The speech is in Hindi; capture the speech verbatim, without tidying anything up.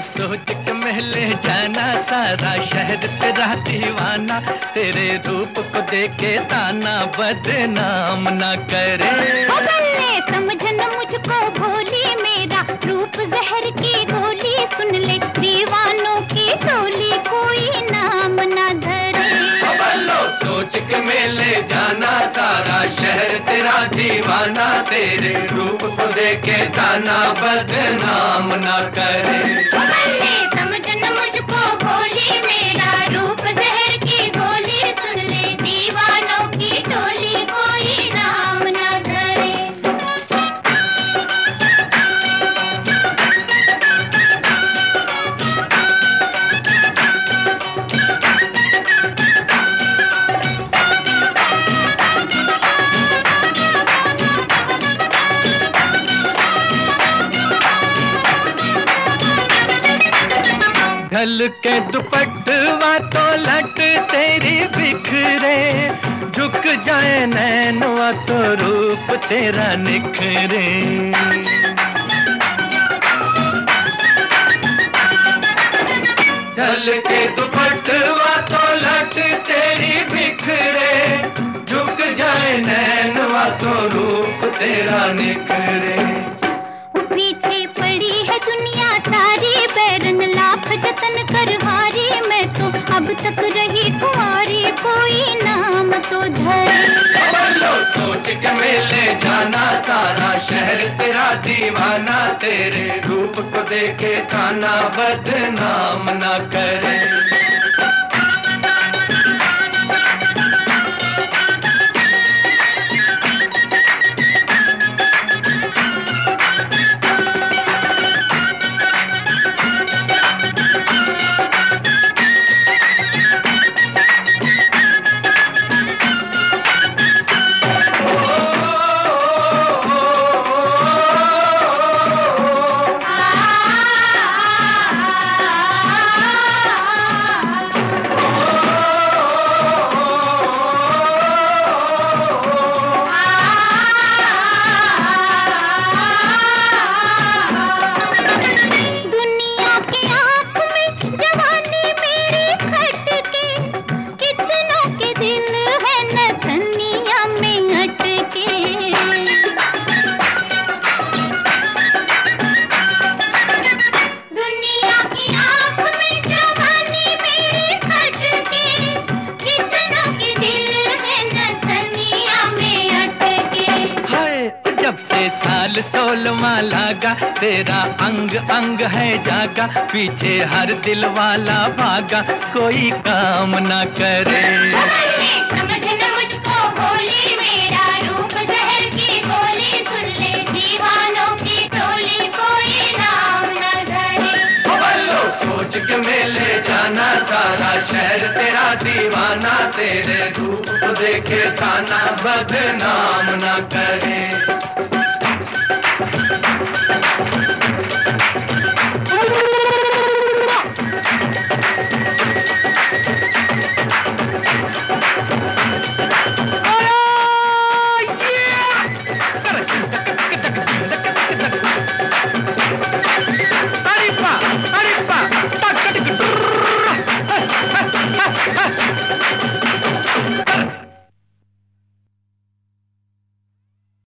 सोच के महले जाना सारा शहर तेरा दीवाना, तेरे रूप को देखे ताना बदनाम ना करे। बल्ले समझ न मुझको भोली, मेरा रूप जहर की गोली, सुन ले दीवानों की टोली कोई नाम ना धरे। बल्लो सोच के मेले जाना सारा शहर तेरा दीवाना, तेरे रूप को देखे ताना बदनाम ना करे। बल्ले समझ न मुझको भोली, मेरा रूप जहर की गोली, सुन ले दीवानों की टोली कोई नाम ना धरे। ढल के दुपट्टवा तो लट तेरी बिखरे, झुक जाए नैनवा तो रूप तेरा निखरे। ढल के दुपट्टवा तो लट तेरी बिखरे, झुक जाए नैनवा तो रूप तेरा निखरे। पीछे पड़ी है दुनिया सारी, बैरन लाख जतन कर हारी, मैं तो अब तक रही कुंवारी कोई नाम तो धरे। बल्लो सोच के मेले जाना सारा शहर तेरा दीवाना, तेरे रूप को देखे ताना बदनाम ना करे। साल सोलवा लागा, तेरा अंग अंग है जागा, पीछे हर दिल वाला भागा कोई काम ना करे। समझ न मुझको भोली, मेरा रूप जहर की गोली, सुन ले दीवानों की टोली कोई नाम ना धरे। बल्लो सोच के मेले जाना सारा शहर तेरा दीवाना, तेरे रूप को देखे ताना बदनाम ना करे।